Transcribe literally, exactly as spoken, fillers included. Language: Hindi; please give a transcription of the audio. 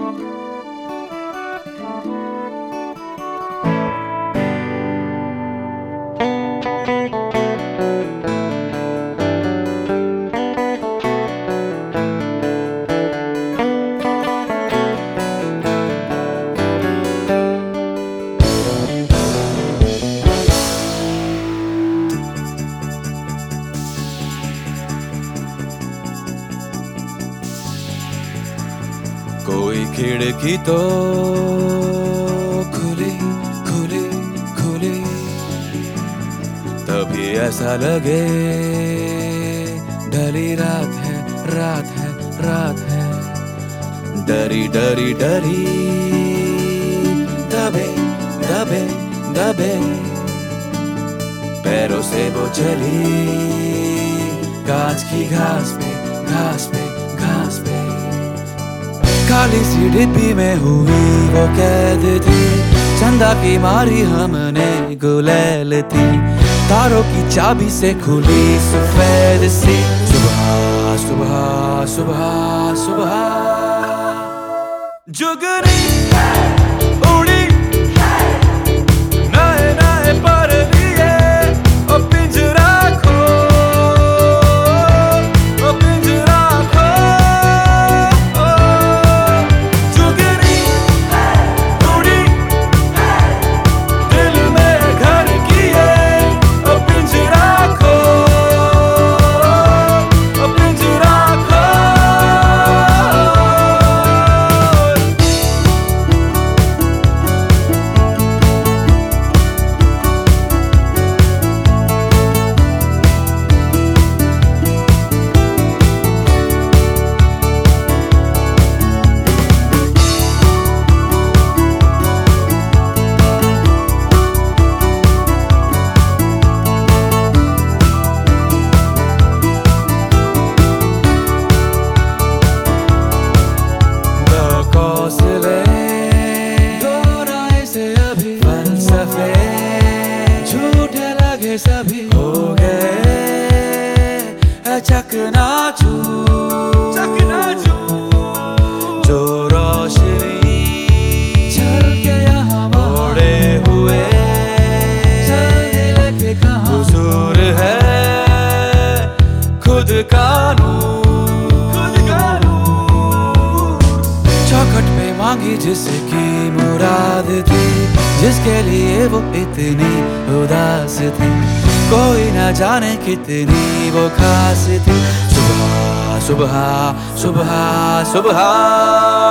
कोई खिड़की तो खुली खुली खुली, तभी ऐसा लगे ढली रात है रात है रात है। डरी डरी डरी दबे दबे दबे, पैरों से वो चली कांच की घास पे घास पे घास पे। काली सी डिब्बी में हुई वो कैद थी, चंदा की मारी हमने गुलेल थी। तारों की चाबी से खुली सफेद सी सुबह सुबह सुबह सुबह। जुगनी उड़ी नए नए पर लिए, ओ पिंजरा खो ओ पिंजरा खो। जुगनी उड़ी दिल में घर किए, ओ पिंजरा खो ओ पिंजरा खो। सभी हो गए चकनाचूर चकनाचूर। जो रोशनी झलके यहाँ ओढ़े हुए चलने कहाँ हुजूर है खुद का नूर खुद का नूर। चौखट पे मांगी जिसकी मुराद थी, जिसके लिए वो इतनी उदास थी, कोई ना जाने कितनी वो खास थी। सुबह सुबह सुबह सुबह